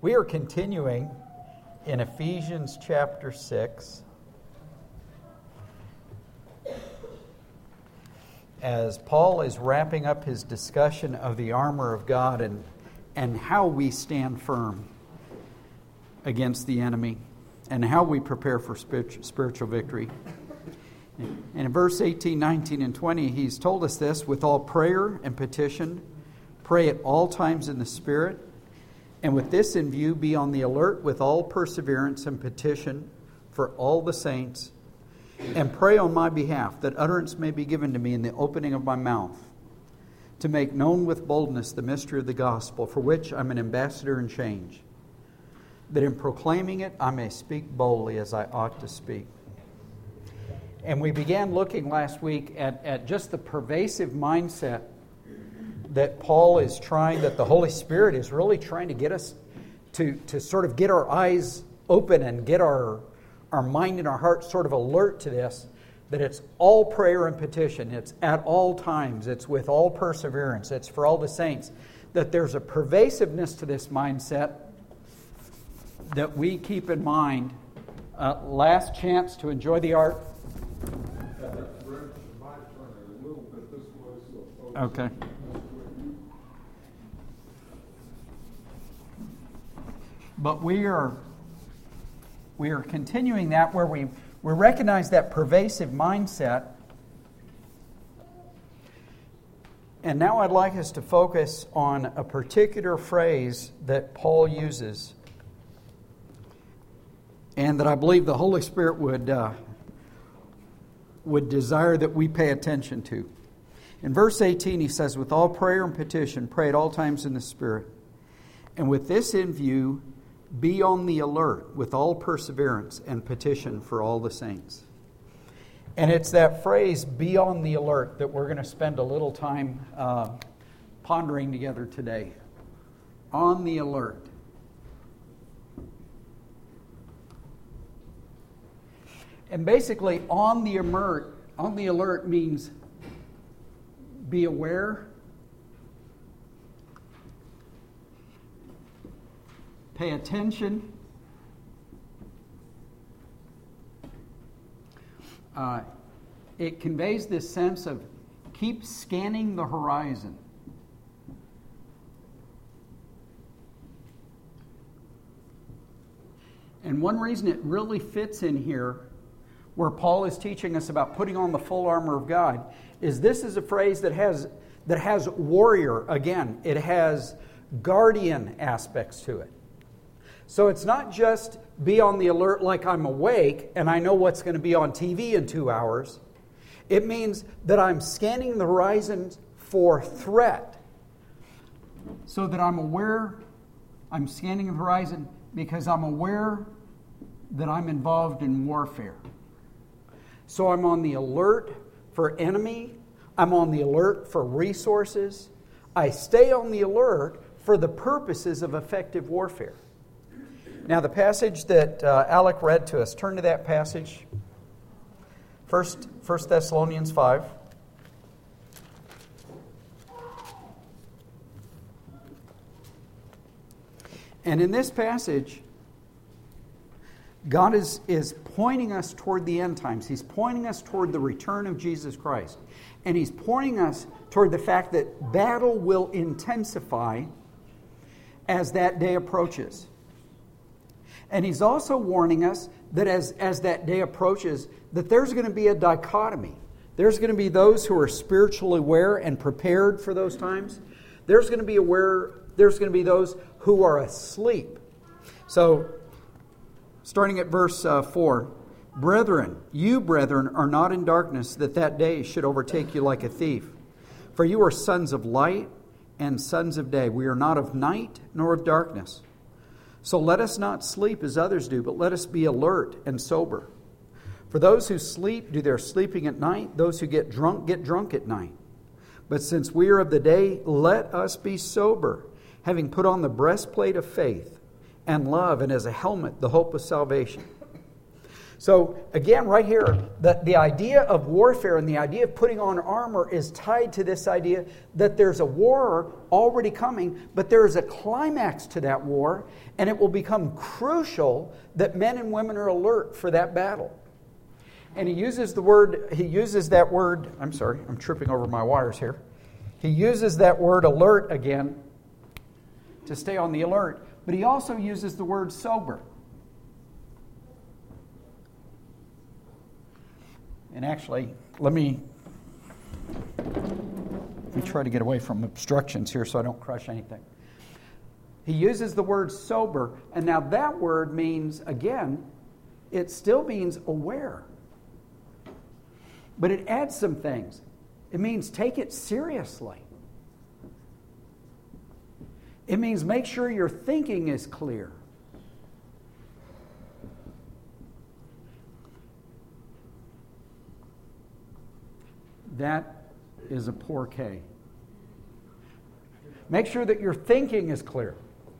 We are continuing in Ephesians chapter 6 as Paul is wrapping up his discussion of the armor of God and how we stand firm against the enemy and how we prepare for spiritual victory. And in verse 18, 19, and 20, he's told us this: with all prayer and petition, pray at all times in the Spirit, and with this in view, be on the alert with all perseverance and petition for all the saints, and pray on my behalf, that utterance may be given to me in the opening of my mouth, to make known with boldness the mystery of the gospel, for which I'm an ambassador in chains, that in proclaiming it I may speak boldly as I ought to speak. And we began looking last week at just the pervasive mindset that Paul is trying, that the Holy Spirit is really trying to get us to sort of get our eyes open and get our mind and our heart sort of alert to this, that it's all prayer and petition, it's at all times, it's with all perseverance, it's for all the saints, that there's a pervasiveness to this mindset that we keep in mind. Last chance to enjoy the art. Okay. But we are continuing that where we recognize that pervasive mindset. And now I'd like us to focus on a particular phrase that Paul uses, and that I believe the Holy Spirit would desire that we pay attention to. In verse 18 he says, with all prayer and petition, pray at all times in the Spirit, and with this in view, be on the alert with all perseverance and petition for all the saints. And it's that phrase, be on the alert, that we're going to spend a little time pondering together today. On the alert. And basically, on the alert means be aware, pay attention, it conveys this sense of keep scanning the horizon. And one reason it really fits in here, where Paul is teaching us about putting on the full armor of God, is this is a phrase that has warrior, again, it has guardian aspects to it. So it's not just be on the alert like I'm awake and I know what's going to be on TV in 2 hours. It means that I'm scanning the horizon for threat, so that I'm aware, I'm scanning the horizon because I'm aware that I'm involved in warfare. So I'm on the alert for enemy. I'm on the alert for resources. I stay on the alert for the purposes of effective warfare. Now the passage that Alec read to us, turn to that passage. First Thessalonians 5. And in this passage, God is pointing us toward the end times. He's pointing us toward the return of Jesus Christ. And He's pointing us toward the fact that battle will intensify as that day approaches. And He's also warning us that as that day approaches, that there's going to be a dichotomy. There's going to be those who are spiritually aware and prepared for those times. There's going to be those who are asleep. So, starting at verse 4, Brethren, you, brethren, are not in darkness, that day should overtake you like a thief. For you are sons of light and sons of day. We are not of night nor of darkness. So let us not sleep as others do, but let us be alert and sober. For those who sleep do their sleeping at night. Those who get drunk at night. But since we are of the day, let us be sober, having put on the breastplate of faith and love, and as a helmet the hope of salvation. So again, right here, the idea of warfare and the idea of putting on armor is tied to this idea that there's a war already coming, but there is a climax to that war, and it will become crucial that men and women are alert for that battle. And he uses that word, I'm sorry, I'm tripping over my wires here. He uses that word alert again to stay on the alert, but he also uses the word sober. And actually, let me try to get away from obstructions here so I don't crush anything. He uses the word sober, and now that word means, again, it still means aware. But it adds some things. It means take it seriously. It means make sure your thinking is clear. That is a poor K. Make sure that your thinking is clear.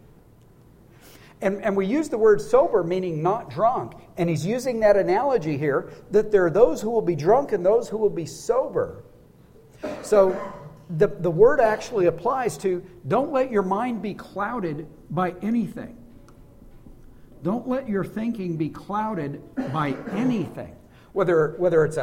And we use the word sober, meaning not drunk. And he's using that analogy here, that there are those who will be drunk and those who will be sober. So the word actually applies to, don't let your mind be clouded by anything. Don't let your thinking be clouded by anything. Whether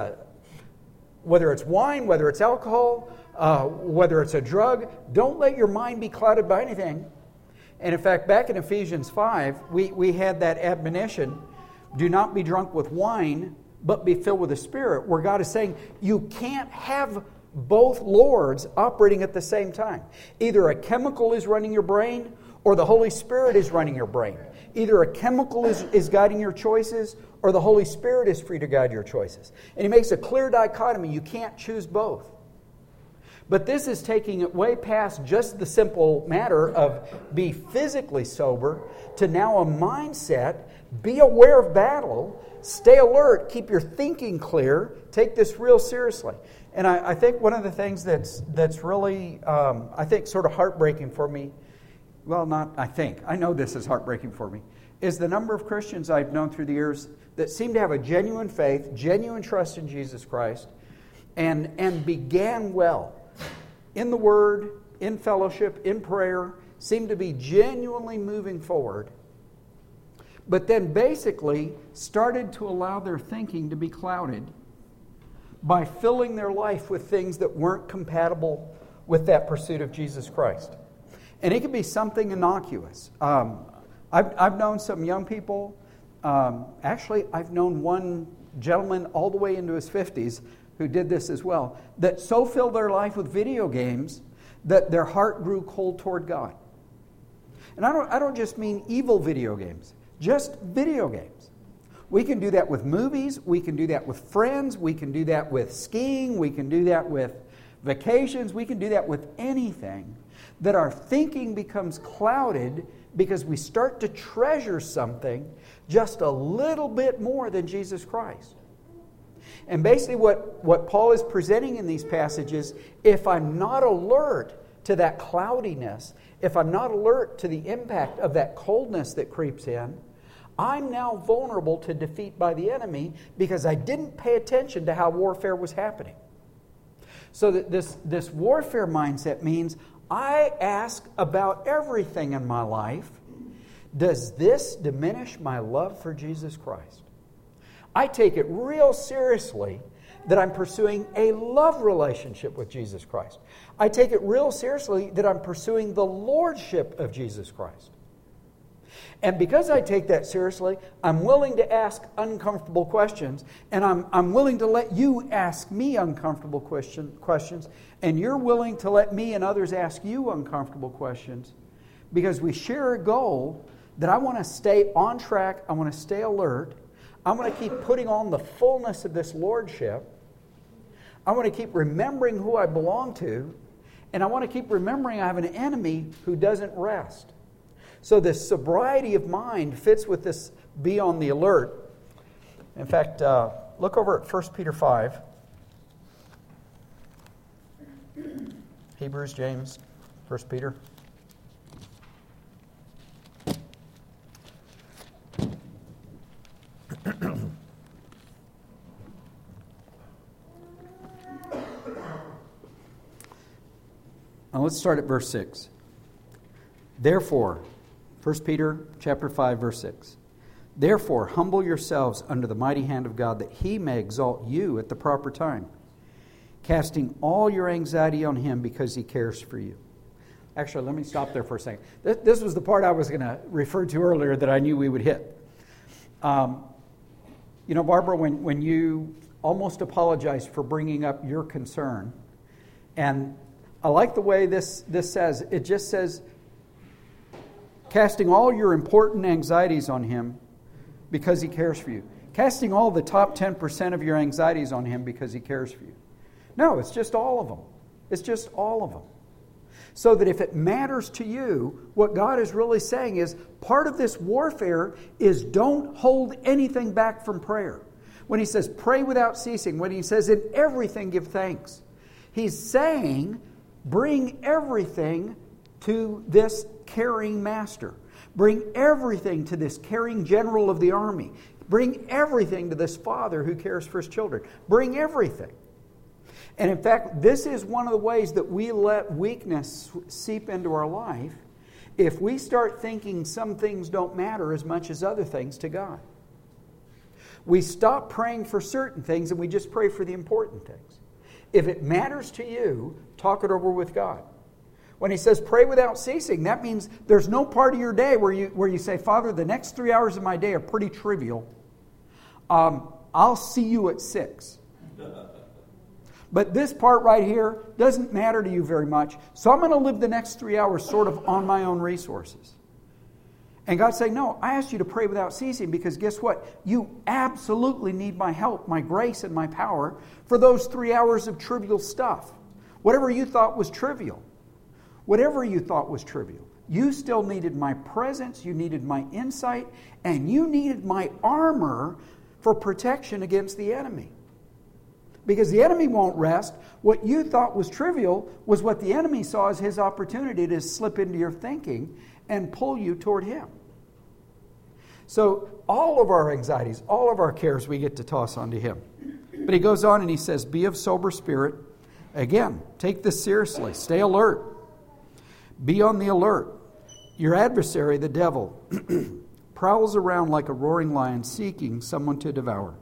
it's wine, whether it's alcohol, whether it's a drug, don't let your mind be clouded by anything. And in fact, back in Ephesians 5, we had that admonition, do not be drunk with wine, but be filled with the Spirit, where God is saying you can't have both Lords operating at the same time. Either a chemical is running your brain, or the Holy Spirit is running your brain. Either a chemical is guiding your choices, or the Holy Spirit is free to guide your choices. And he makes a clear dichotomy. You can't choose both. But this is taking it way past just the simple matter of be physically sober to now a mindset, be aware of battle, stay alert, keep your thinking clear, take this real seriously. And I think one of the things that's really, I think, sort of heartbreaking for me, well, not I think, I know this is heartbreaking for me, is the number of Christians I've known through the years that seem to have a genuine faith, genuine trust in Jesus Christ, and began well in the Word, in fellowship, in prayer, seem to be genuinely moving forward, but then basically started to allow their thinking to be clouded by filling their life with things that weren't compatible with that pursuit of Jesus Christ. And it could be something innocuous. I've known some young people. Actually, I've known one gentleman all the way into his 50s who did this as well, that so filled their life with video games that their heart grew cold toward God. And I don't just mean evil video games, just video games. We can do that with movies, we can do that with friends, we can do that with skiing, we can do that with vacations, we can do that with anything, that our thinking becomes clouded because we start to treasure something just a little bit more than Jesus Christ. And basically what Paul is presenting in these passages, if I'm not alert to that cloudiness, if I'm not alert to the impact of that coldness that creeps in, I'm now vulnerable to defeat by the enemy because I didn't pay attention to how warfare was happening. So that this warfare mindset means I ask about everything in my life. Does this diminish my love for Jesus Christ? I take it real seriously that I'm pursuing a love relationship with Jesus Christ. I take it real seriously that I'm pursuing the lordship of Jesus Christ. And because I take that seriously, I'm willing to ask uncomfortable questions, and I'm willing to let you ask me uncomfortable questions, and you're willing to let me and others ask you uncomfortable questions, because we share a goal that I want to stay on track, I want to stay alert, I want to keep putting on the fullness of this lordship, I want to keep remembering who I belong to, and I want to keep remembering I have an enemy who doesn't rest. So this sobriety of mind fits with this be on the alert. In fact, look over at 1 Peter 5. Hebrews, James, 1 Peter. Now let's start at verse 6. Therefore, 1 Peter chapter 5, verse 6. Therefore, humble yourselves under the mighty hand of God, that He may exalt you at the proper time, casting all your anxiety on Him because He cares for you. Actually, let me stop there for a second. This was the part I was going to refer to earlier that I knew we would hit. Barbara, when you almost apologized for bringing up your concern, and I like the way this says, it just says, casting all your important anxieties on Him because He cares for you. Casting all the top 10% of your anxieties on Him because He cares for you. No, it's just all of them. It's just all of them. So that if it matters to you, what God is really saying is part of this warfare is don't hold anything back from prayer. When He says pray without ceasing, when He says in everything give thanks, He's saying bring everything to this caring master. Bring everything to this caring general of the army. Bring everything to this father who cares for his children. Bring everything. And in fact, this is one of the ways that we let weakness seep into our life if we start thinking some things don't matter as much as other things to God. We stop praying for certain things and we just pray for the important things. If it matters to you, talk it over with God. When He says pray without ceasing, that means there's no part of your day where you say, Father, the next 3 hours of my day are pretty trivial. I'll see you at 6. But this part right here doesn't matter to you very much, so I'm going to live the next 3 hours sort of on my own resources. And God's saying, no, I asked you to pray without ceasing because guess what? You absolutely need my help, my grace, and my power for those 3 hours of trivial stuff. Whatever you thought was trivial. Whatever you thought was trivial. You still needed my presence, you needed my insight, and you needed my armor for protection against the enemy. Because the enemy won't rest. What you thought was trivial was what the enemy saw as his opportunity to slip into your thinking and pull you toward him. So all of our anxieties, all of our cares, we get to toss onto him. But he goes on and he says, be of sober spirit. Again, take this seriously. Stay alert. Be on the alert. Your adversary, the devil, prowls around like a roaring lion seeking someone to devour.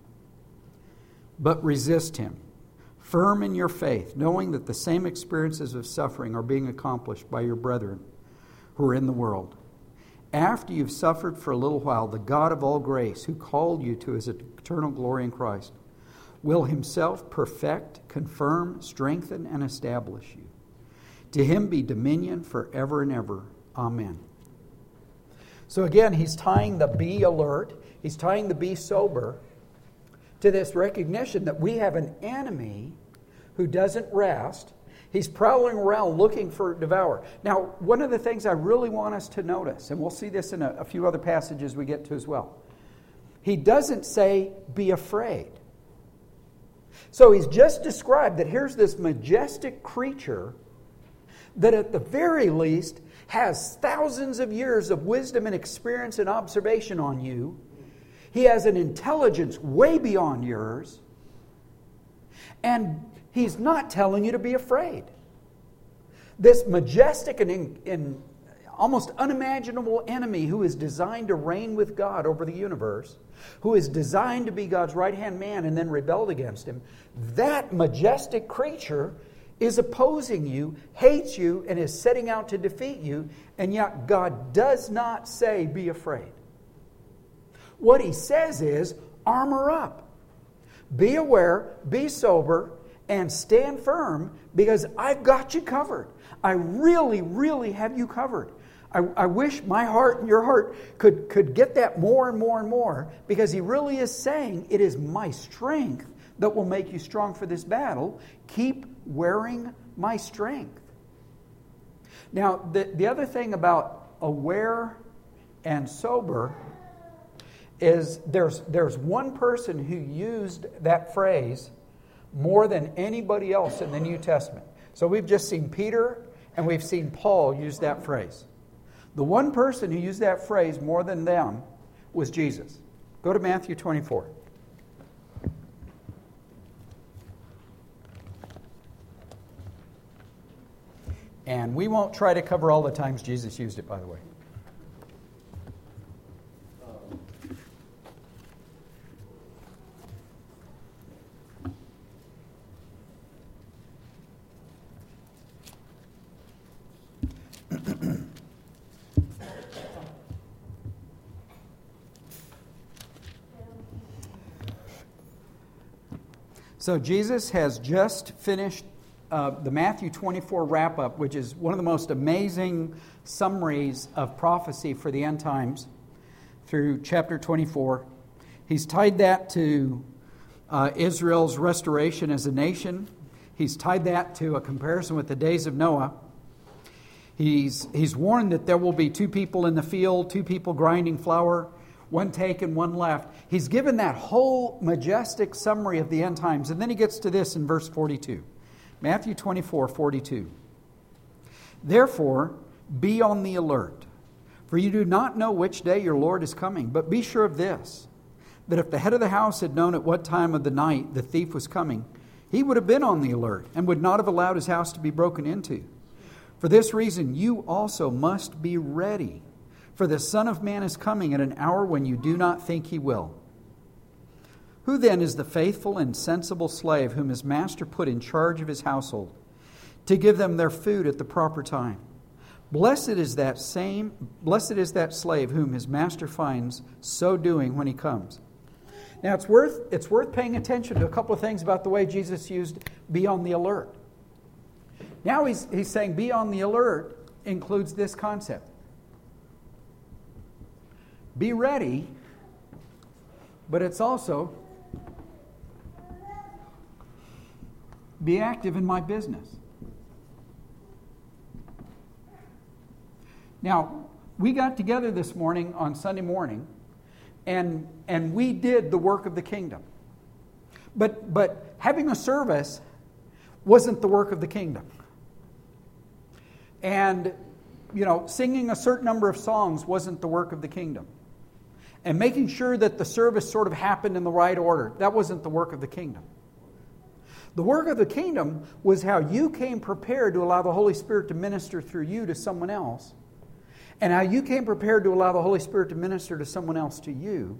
But resist him, firm in your faith, knowing that the same experiences of suffering are being accomplished by your brethren who are in the world. After you've suffered for a little while, the God of all grace, who called you to His eternal glory in Christ, will Himself perfect, confirm, strengthen, and establish you. To Him be dominion forever and ever. Amen. So again, he's tying the be alert, he's tying the be sober to this recognition that we have an enemy who doesn't rest. He's prowling around looking for devour. Now, one of the things I really want us to notice, and we'll see this in a few other passages we get to as well, he doesn't say, be afraid. So he's just described that here's this majestic creature that at the very least has thousands of years of wisdom and experience and observation on you. He has an intelligence way beyond yours. And he's not telling you to be afraid. This majestic and almost unimaginable enemy who is designed to reign with God over the universe, who is designed to be God's right-hand man and then rebelled against Him, that majestic creature is opposing you, hates you, and is setting out to defeat you, and yet God does not say, be afraid. What He says is, armor up. Be aware, be sober, and stand firm, because I've got you covered. I really, really have you covered. I wish my heart and your heart could get that more and more and more, because He really is saying, it is my strength that will make you strong for this battle. Keep wearing my strength. Now, the other thing about aware and sober is there's one person who used that phrase more than anybody else in the New Testament. So we've just seen Peter and we've seen Paul use that phrase. The one person who used that phrase more than them was Jesus. Go to Matthew 24. And we won't try to cover all the times Jesus used it, by the way. So Jesus has just finished the Matthew 24 wrap-up, which is one of the most amazing summaries of prophecy for the end times through chapter 24. He's tied that to Israel's restoration as a nation. He's tied that to a comparison with the days of Noah. He's warned that there will be 2 people in the field, 2 people grinding flour, one taken, one left. He's given that whole majestic summary of the end times. And then he gets to this in verse 42. Matthew 24, 42. Therefore, be on the alert, for you do not know which day your Lord is coming. But be sure of this, that if the head of the house had known at what time of the night the thief was coming, he would have been on the alert and would not have allowed his house to be broken into. For this reason, you also must be ready. For the Son of Man is coming at an hour when you do not think he will. Who then is the faithful and sensible slave whom his master put in charge of his household, to give them their food at the proper time? Blessed is that slave whom his master finds so doing when he comes. Now it's worth paying attention to a couple of things about the way Jesus used be on the alert. Now he's saying be on the alert includes this concept. Be ready, but it's also be active in my business. Now, we got together this morning on Sunday morning, and we did the work of the kingdom. But having a service wasn't the work of the kingdom. And, singing a certain number of songs wasn't the work of the kingdom. And making sure that the service sort of happened in the right order, that wasn't the work of the kingdom. The work of the kingdom was how you came prepared to allow the Holy Spirit to minister through you to someone else, and how you came prepared to allow the Holy Spirit to minister to someone else to you.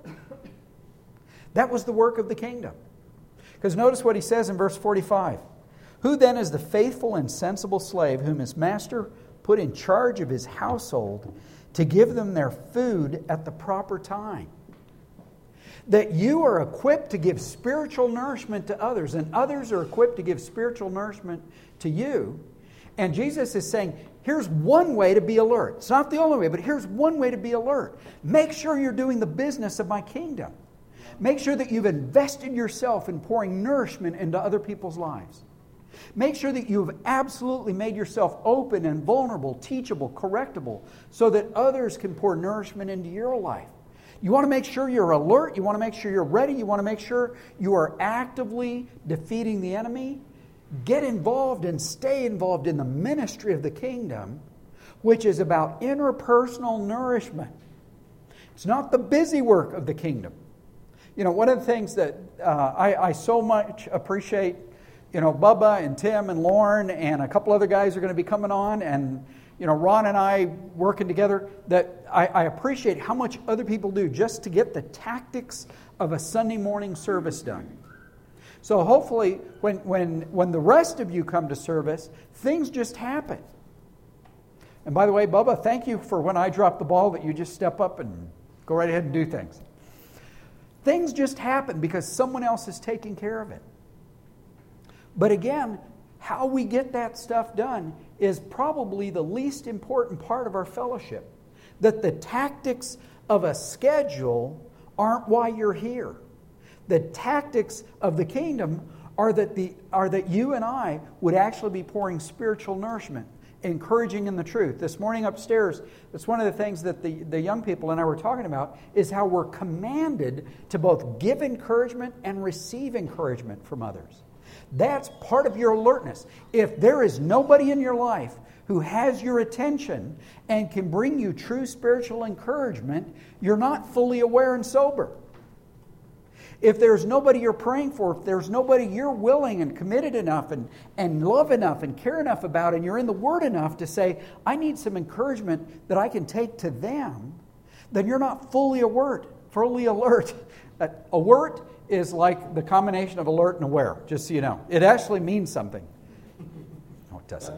That was the work of the kingdom. Because notice what he says in verse 45. Who then is the faithful and sensible slave whom his master put in charge of his household to give them their food at the proper time? That you are equipped to give spiritual nourishment to others, and others are equipped to give spiritual nourishment to you. And Jesus is saying, here's one way to be alert. It's not the only way, but here's one way to be alert. Make sure you're doing the business of my kingdom. Make sure that you've invested yourself in pouring nourishment into other people's lives. Make sure that you've absolutely made yourself open and vulnerable, teachable, correctable, so that others can pour nourishment into your life. You want to make sure you're alert. You want to make sure you're ready. You want to make sure you are actively defeating the enemy. Get involved and stay involved in the ministry of the kingdom, which is about interpersonal nourishment. It's not the busy work of the kingdom. One of the things that I so much appreciate, Bubba and Tim and Lauren and a couple other guys are going to be coming on, and Ron and I working together, that I appreciate how much other people do just to get the tactics of a Sunday morning service done. So hopefully when the rest of you come to service, things just happen. And by the way, Bubba, thank you for when I drop the ball that you just step up and go right ahead and do things. Things just happen because someone else is taking care of it. But again, how we get that stuff done is probably the least important part of our fellowship. That the tactics of a schedule aren't why you're here. The tactics of the kingdom are that you and I would actually be pouring spiritual nourishment, encouraging in the truth. This morning upstairs, that's one of the things that the young people and I were talking about, is how we're commanded to both give encouragement and receive encouragement from others. That's part of your alertness. If there is nobody in your life who has your attention and can bring you true spiritual encouragement, you're not fully aware and sober. if there's nobody you're praying for, if there's nobody you're willing and committed enough and love enough and care enough about, and you're in the Word enough to say, I need some encouragement that I can take to them, then you're not fully alert. Alert is like the combination of alert and aware, just so you know. It actually means something. No, it doesn't.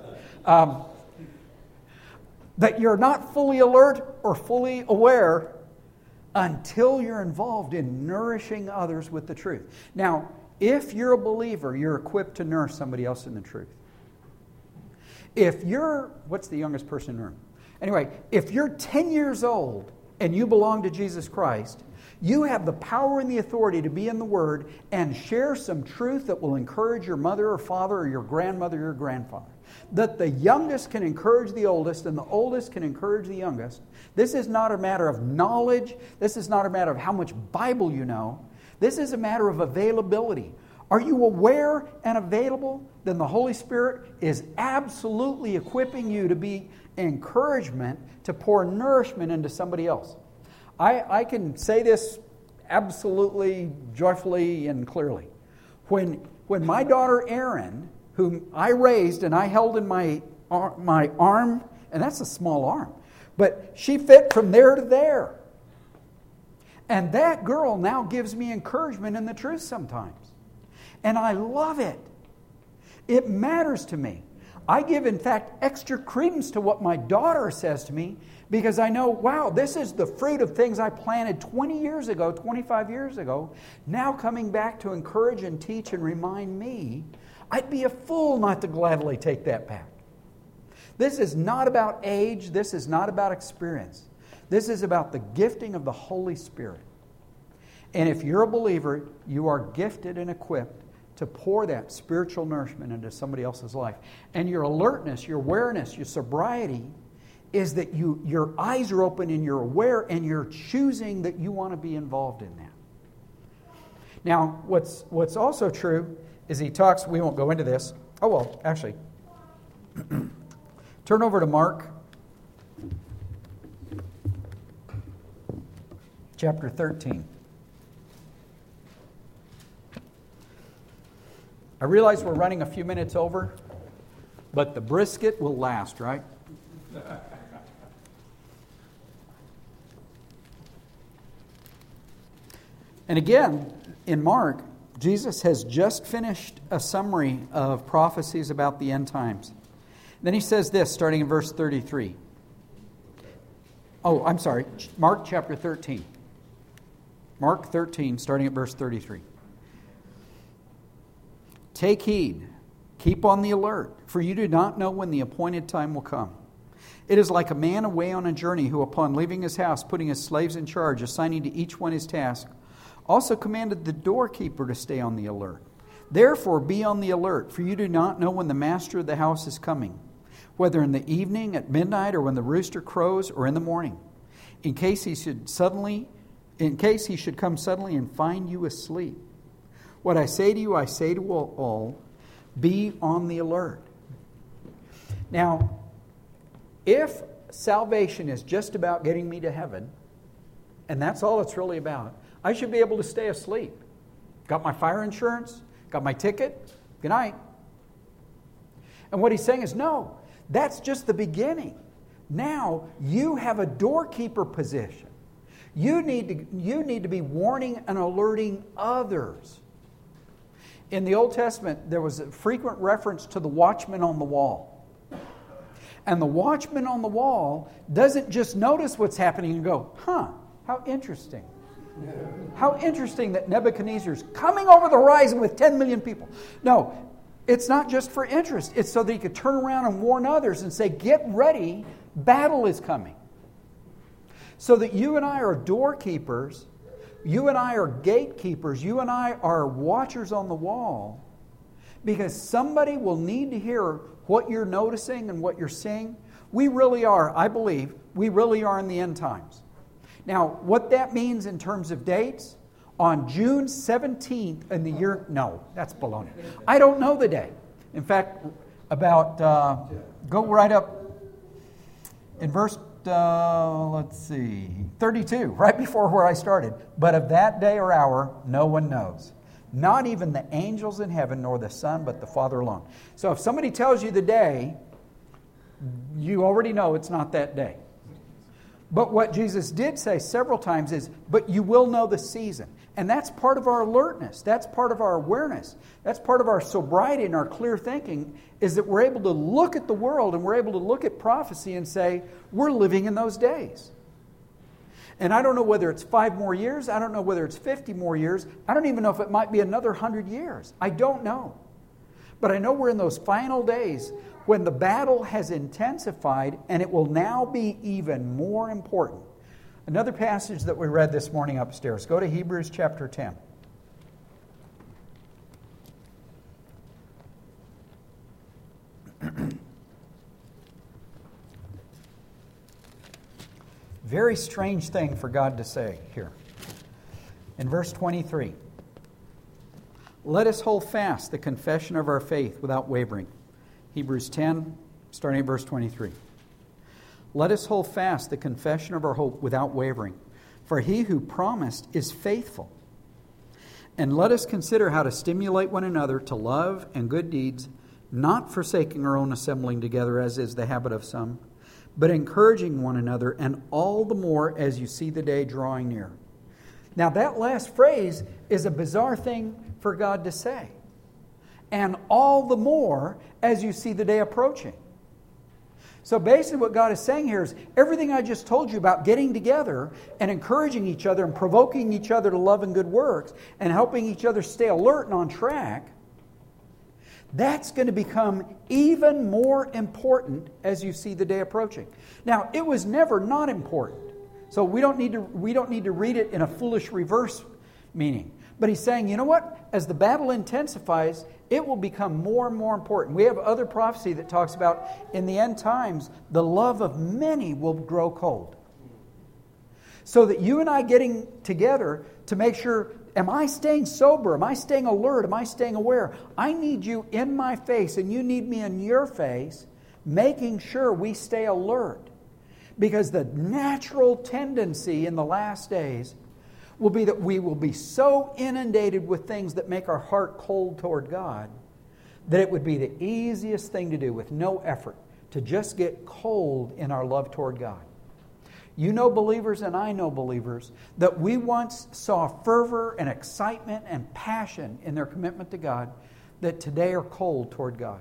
That you're not fully alert or fully aware until you're involved in nourishing others with the truth. Now, if you're a believer, you're equipped to nourish somebody else in the truth. If you're, what's the youngest person in the room? Anyway, if you're 10 years old and you belong to Jesus Christ, you have the power and the authority to be in the Word and share some truth that will encourage your mother or father or your grandmother or your grandfather. That the youngest can encourage the oldest and the oldest can encourage the youngest. This is not a matter of knowledge. This is not a matter of how much Bible you know. This is a matter of availability. Are you aware and available? Then the Holy Spirit is absolutely equipping you to be encouragement, to pour nourishment into somebody else. I can say this absolutely joyfully and clearly. When my daughter Erin, whom I raised and I held in my arm, and that's a small arm, but she fit from there to there. And that girl now gives me encouragement in the truth sometimes. And I love it. It matters to me. I give, in fact, extra credence to what my daughter says to me because I know, wow, this is the fruit of things I planted 20 years ago, 25 years ago, now coming back to encourage and teach and remind me. I'd be a fool not to gladly take that back. This is not about age. This is not about experience. This is about the gifting of the Holy Spirit. And if you're a believer, you are gifted and equipped to pour that spiritual nourishment into somebody else's life. And your alertness, your awareness, your sobriety is that your eyes are open and you're aware and you're choosing that you want to be involved in that. Now, what's also true is he talks, we won't go into this. Oh, well, actually, turn over to Mark chapter 13. I realize we're running a few minutes over, but the brisket will last, right? And again, in Mark, Jesus has just finished a summary of prophecies about the end times. Then he says this, starting in verse 33. Oh, I'm sorry, Mark chapter 13. Mark 13, starting at verse 33. Take heed, keep on the alert, for you do not know when the appointed time will come. It is like a man away on a journey who, upon leaving his house, putting his slaves in charge, assigning to each one his task, also commanded the doorkeeper to stay on the alert. Therefore, be on the alert, for you do not know when the master of the house is coming, whether in the evening, at midnight, or when the rooster crows, or in the morning, in case he should come suddenly and find you asleep. What I say to you, I say to all, be on the alert. Now, if salvation is just about getting me to heaven, and that's all it's really about, I should be able to stay asleep. Got my fire insurance, got my ticket, good night. And what he's saying is, no, that's just the beginning. Now, you have a doorkeeper position. You need to be warning and alerting others. In the Old Testament, there was a frequent reference to the watchman on the wall. And the watchman on the wall doesn't just notice what's happening and go, how interesting. How interesting that Nebuchadnezzar's coming over the horizon with 10 million people. No, it's not just for interest. It's so that he could turn around and warn others and say, get ready, battle is coming. So that you and I are doorkeepers, you and I are gatekeepers, you and I are watchers on the wall, because somebody will need to hear what you're noticing and what you're seeing. We really are, I believe, we really are in the end times. Now, what that means in terms of dates, on June 17th in the year... No, that's baloney. I don't know the day. In fact, go right up in verse let's see, 32, right before where I started. But of that day or hour, no one knows. Not even the angels in heaven, nor the Son, but the Father alone. So if somebody tells you the day, you already know it's not that day. But what Jesus did say several times is, but you will know the season. And that's part of our alertness. That's part of our awareness. That's part of our sobriety and our clear thinking, is that we're able to look at the world and we're able to look at prophecy and say, we're living in those days. And I don't know whether it's 5 more years. I don't know whether it's 50 more years. I don't even know if it might be another 100 years. I don't know. But I know we're in those final days when the battle has intensified and it will now be even more important. Another passage that we read this morning upstairs. Go to Hebrews chapter 10. Very strange thing for God to say here. In verse 23, let us hold fast the confession of our faith without wavering. Hebrews 10, starting at verse 23. Let us hold fast the confession of our hope without wavering, for he who promised is faithful. And let us consider how to stimulate one another to love and good deeds, not forsaking our own assembling together, as is the habit of some, but encouraging one another, and all the more as you see the day drawing near. Now that last phrase is a bizarre thing for God to say. And all the more as you see the day approaching. So basically what God is saying here is everything I just told you about getting together and encouraging each other and provoking each other to love and good works and helping each other stay alert and on track, that's going to become even more important as you see the day approaching. Now, it was never not important. So we don't need to read it in a foolish reverse meaning. But he's saying, you know what? As the battle intensifies, it will become more and more important. We have other prophecy that talks about in the end times, the love of many will grow cold. So that you and I getting together to make sure, am I staying sober? Am I staying alert? Am I staying aware? I need you in my face and you need me in your face, making sure we stay alert. Because the natural tendency in the last days will be that we will be so inundated with things that make our heart cold toward God that it would be the easiest thing to do with no effort to just get cold in our love toward God. You know believers and I know believers that we once saw fervor and excitement and passion in their commitment to God that today are cold toward God.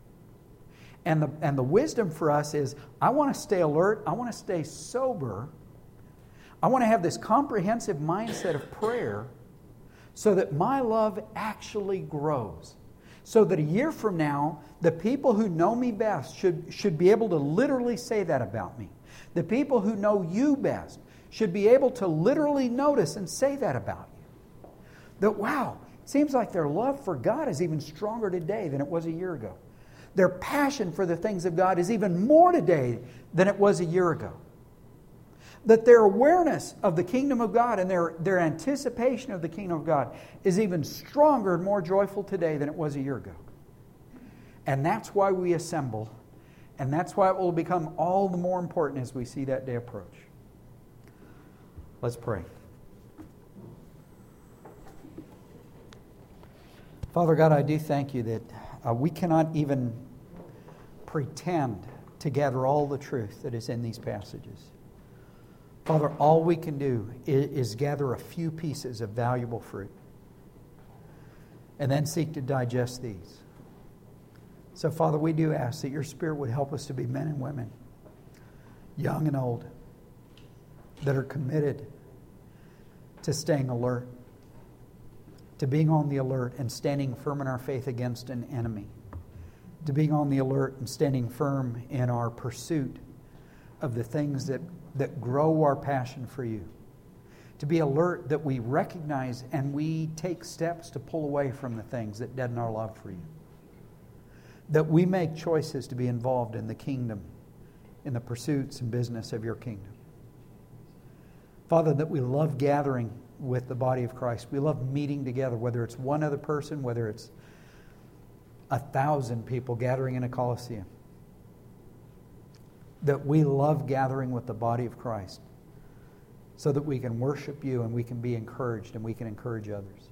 And the wisdom for us is, I want to stay alert, I want to stay sober, I want to have this comprehensive mindset of prayer so that my love actually grows. So that a year from now, the people who know me best should be able to literally say that about me. The people who know you best should be able to literally notice and say that about you. That, wow, it seems like their love for God is even stronger today than it was a year ago. Their passion for the things of God is even more today than it was a year ago. That their awareness of the kingdom of God and their anticipation of the kingdom of God is even stronger and more joyful today than it was a year ago. And that's why we assemble. And that's why it will become all the more important as we see that day approach. Let's pray. Father God, I do thank you that we cannot even pretend to gather all the truth that is in these passages. Father, all we can do is gather a few pieces of valuable fruit and then seek to digest these. So, Father, we do ask that your Spirit would help us to be men and women, young and old, that are committed to staying alert, to being on the alert and standing firm in our faith against an enemy, to being on the alert and standing firm in our pursuit of the things that grow our passion for you. To be alert that we recognize and we take steps to pull away from the things that deaden our love for you. That we make choices to be involved in the kingdom, in the pursuits and business of your kingdom. Father, that we love gathering with the body of Christ. We love meeting together, whether it's one other person, whether it's 1,000 people gathering in a Colosseum. that we love gathering with the body of Christ so that we can worship you and we can be encouraged and we can encourage others.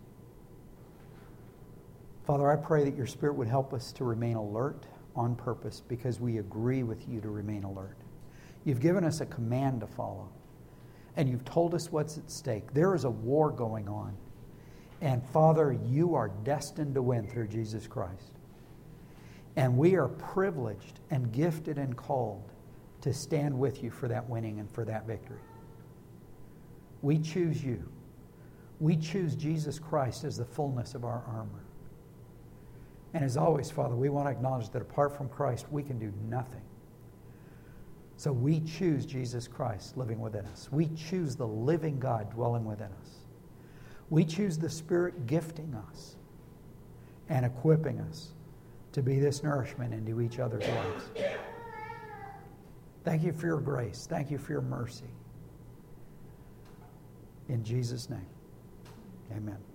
Father, I pray that your Spirit would help us to remain alert on purpose because we agree with you to remain alert. You've given us a command to follow, and you've told us what's at stake. There is a war going on, and Father, you are destined to win through Jesus Christ. And we are privileged and gifted and called to stand with you for that winning and for that victory. We choose you. We choose Jesus Christ as the fullness of our armor. And as always, Father, we want to acknowledge that apart from Christ, we can do nothing. So we choose Jesus Christ living within us. We choose the living God dwelling within us. We choose the Spirit gifting us and equipping us to be this nourishment into each other's lives. Thank you for your grace. Thank you for your mercy. In Jesus' name, amen.